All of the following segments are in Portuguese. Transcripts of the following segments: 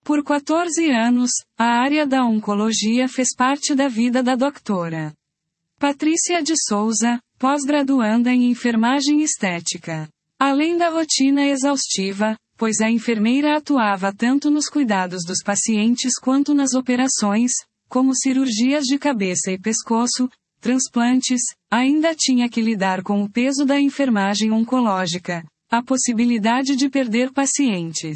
Por 14 anos, a área da oncologia fez parte da vida da doutora Patrícia de Souza, pós-graduanda em enfermagem estética. Além da rotina exaustiva, pois a enfermeira atuava tanto nos cuidados dos pacientes quanto nas operações, como cirurgias de cabeça e pescoço, transplantes, ainda tinha que lidar com o peso da enfermagem oncológica, a possibilidade de perder pacientes.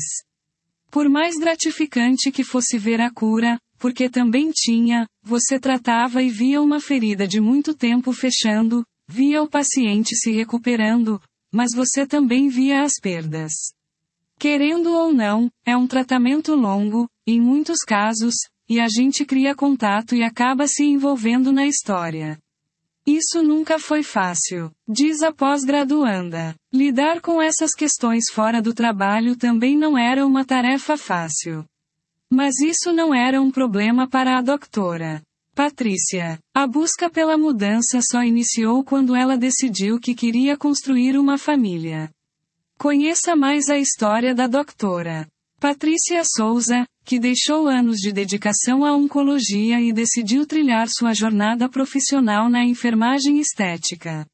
Por mais gratificante que fosse ver a cura, porque também tinha, você tratava e via uma ferida de muito tempo fechando, via o paciente se recuperando, mas você também via as perdas. Querendo ou não, é um tratamento longo, em muitos casos, e a gente cria contato e acaba se envolvendo na história. Isso nunca foi fácil, diz a pós-graduanda. Lidar com essas questões fora do trabalho também não era uma tarefa fácil. Mas isso não era um problema para a doutora Patrícia. A busca pela mudança só iniciou quando ela decidiu que queria construir uma família. Conheça mais a história da doutora Patrícia Souza, que deixou anos de dedicação à oncologia e decidiu trilhar sua jornada profissional na enfermagem estética.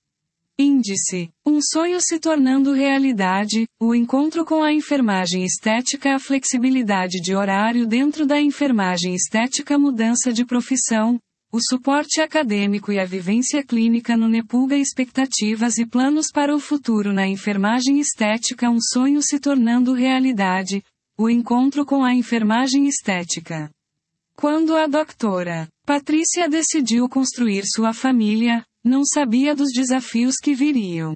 Índice: um sonho se tornando realidade, o encontro com a enfermagem estética, a flexibilidade de horário dentro da enfermagem estética, mudança de profissão, o suporte acadêmico e a vivência clínica no Nepuga, expectativas e planos para o futuro na enfermagem estética, um sonho se tornando realidade, o encontro com a enfermagem estética. Quando a doutora Patrícia decidiu construir sua família, não sabia dos desafios que viriam.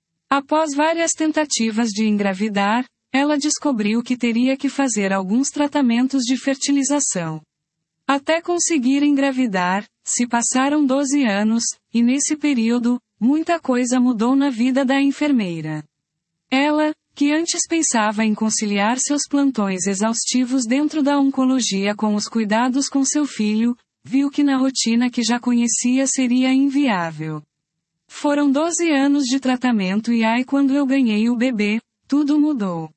Após várias tentativas de engravidar, ela descobriu que teria que fazer alguns tratamentos de fertilização. Até conseguir engravidar, se passaram 12 anos, e nesse período, muita coisa mudou na vida da enfermeira. Ela, que antes pensava em conciliar seus plantões exaustivos dentro da oncologia com os cuidados com seu filho, viu que na rotina que já conhecia seria inviável. Foram 12 anos de tratamento e quando eu ganhei o bebê, tudo mudou.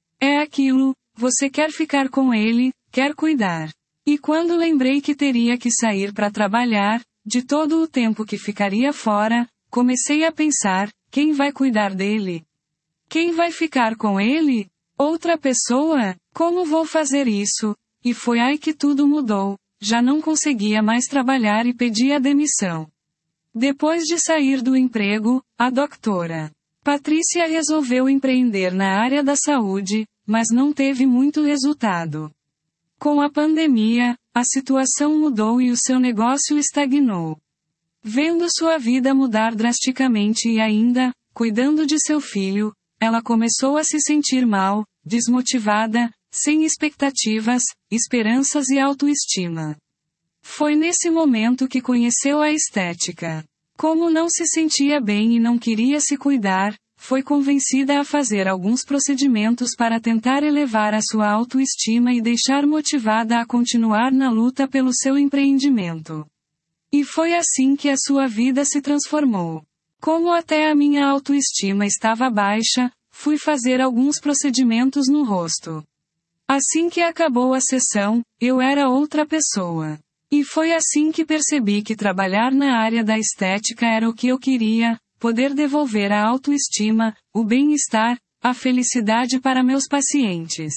É aquilo, você quer ficar com ele, quer cuidar. E quando lembrei que teria que sair para trabalhar, de todo o tempo que ficaria fora, comecei a pensar, quem vai cuidar dele? Quem vai ficar com ele? Outra pessoa? Como vou fazer isso? E foi aí que tudo mudou. Já não conseguia mais trabalhar e pedi a demissão. Depois de sair do emprego, a doutora Patrícia resolveu empreender na área da saúde, mas não teve muito resultado. Com a pandemia, a situação mudou e o seu negócio estagnou. Vendo sua vida mudar drasticamente e ainda, cuidando de seu filho, ela começou a se sentir mal, desmotivada, sem expectativas, esperanças e autoestima. Foi nesse momento que conheceu a estética. Como não se sentia bem e não queria se cuidar, foi convencida a fazer alguns procedimentos para tentar elevar a sua autoestima e deixar motivada a continuar na luta pelo seu empreendimento. E foi assim que a sua vida se transformou. Como até a minha autoestima estava baixa, fui fazer alguns procedimentos no rosto. Assim que acabou a sessão, eu era outra pessoa. E foi assim que percebi que trabalhar na área da estética era o que eu queria, poder devolver a autoestima, o bem-estar, a felicidade para meus pacientes.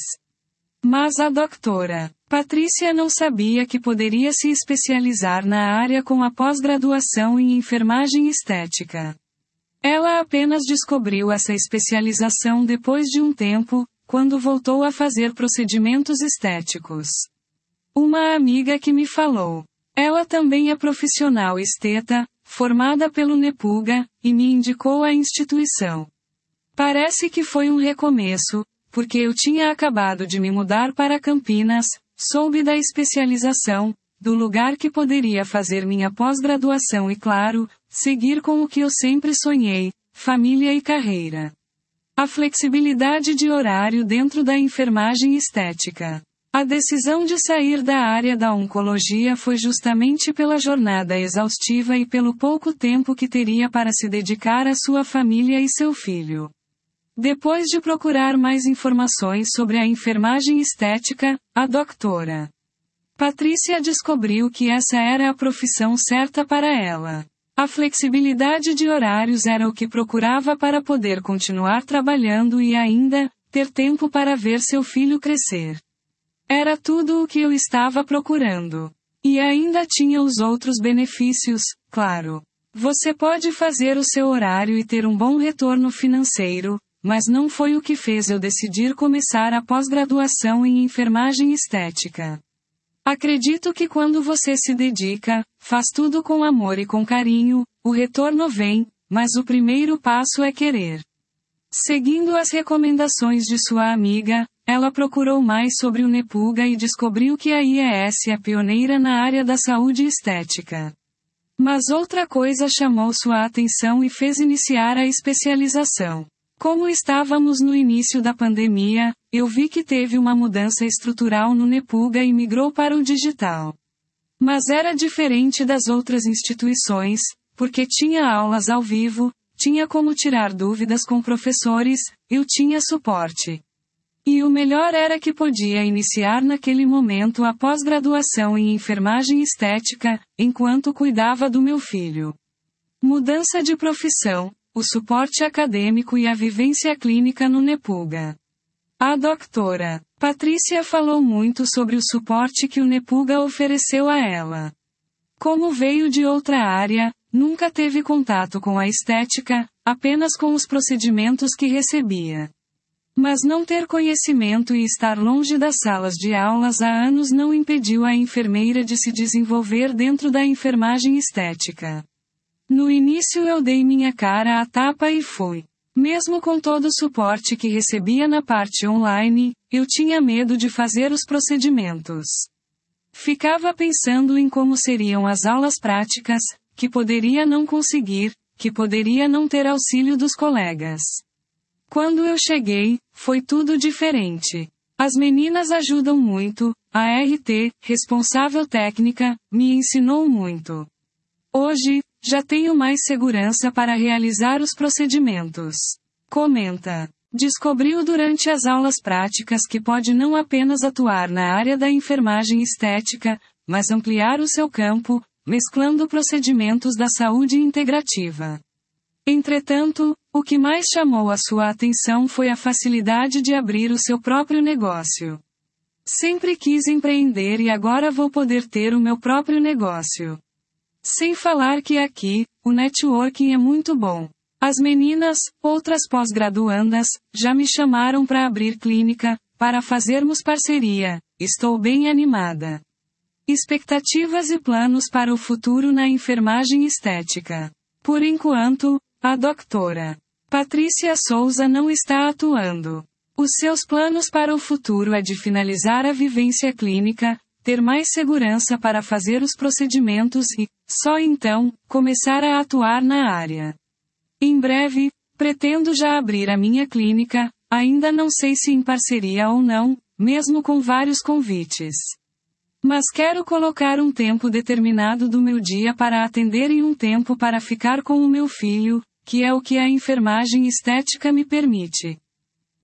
Mas a doutora Patrícia não sabia que poderia se especializar na área com a pós-graduação em enfermagem estética. Ela apenas descobriu essa especialização depois de um tempo, quando voltou a fazer procedimentos estéticos. Uma amiga que me falou. Ela também é profissional esteta, formada pelo Nepuga, e me indicou a instituição. Parece que foi um recomeço, porque eu tinha acabado de me mudar para Campinas, soube da especialização, do lugar que poderia fazer minha pós-graduação e, claro, seguir com o que eu sempre sonhei, família e carreira. A flexibilidade de horário dentro da enfermagem estética. A decisão de sair da área da oncologia foi justamente pela jornada exaustiva e pelo pouco tempo que teria para se dedicar à sua família e seu filho. Depois de procurar mais informações sobre a enfermagem estética, a doutora Patrícia descobriu que essa era a profissão certa para ela. A flexibilidade de horários era o que procurava para poder continuar trabalhando e ainda ter tempo para ver seu filho crescer. Era tudo o que eu estava procurando. E ainda tinha os outros benefícios, claro. Você pode fazer o seu horário e ter um bom retorno financeiro, mas não foi o que fez eu decidir começar a pós-graduação em enfermagem estética. Acredito que quando você se dedica, faz tudo com amor e com carinho, o retorno vem, mas o primeiro passo é querer. Seguindo as recomendações de sua amiga, ela procurou mais sobre o NEPUGA e descobriu que a IES é pioneira na área da saúde estética. Mas outra coisa chamou sua atenção e fez iniciar a especialização. Como estávamos no início da pandemia, eu vi que teve uma mudança estrutural no NEPUGA e migrou para o digital. Mas era diferente das outras instituições, porque tinha aulas ao vivo, tinha como tirar dúvidas com professores, eu tinha suporte. E o melhor era que podia iniciar naquele momento a pós-graduação em enfermagem estética, enquanto cuidava do meu filho. Mudança de profissão, o suporte acadêmico e a vivência clínica no NEPUGA. A doutora Patrícia falou muito sobre o suporte que o NEPUGA ofereceu a ela. Como veio de outra área, nunca teve contato com a estética, apenas com os procedimentos que recebia. Mas não ter conhecimento e estar longe das salas de aulas há anos não impediu a enfermeira de se desenvolver dentro da enfermagem estética. No início eu dei minha cara à tapa e fui. Mesmo com todo o suporte que recebia na parte online, eu tinha medo de fazer os procedimentos. Ficava pensando em como seriam as aulas práticas, que poderia não conseguir, que poderia não ter auxílio dos colegas. Quando eu cheguei, foi tudo diferente. As meninas ajudam muito, a RT, responsável técnica, me ensinou muito. Hoje, já tenho mais segurança para realizar os procedimentos. Comenta. Descobriu durante as aulas práticas que pode não apenas atuar na área da enfermagem estética, mas ampliar o seu campo, mesclando procedimentos da saúde integrativa. Entretanto, o que mais chamou a sua atenção foi a facilidade de abrir o seu próprio negócio. Sempre quis empreender e agora vou poder ter o meu próprio negócio. Sem falar que aqui, o networking é muito bom. As meninas, outras pós-graduandas, já me chamaram para abrir clínica, para fazermos parceria. Estou bem animada. Expectativas e planos para o futuro na enfermagem estética. Por enquanto, a doutora Patrícia Souza não está atuando. Os seus planos para o futuro é de finalizar a vivência clínica, ter mais segurança para fazer os procedimentos e, só então, começar a atuar na área. Em breve, pretendo já abrir a minha clínica, ainda não sei se em parceria ou não, mesmo com vários convites. Mas quero colocar um tempo determinado do meu dia para atender e um tempo para ficar com o meu filho, que é o que a enfermagem estética me permite.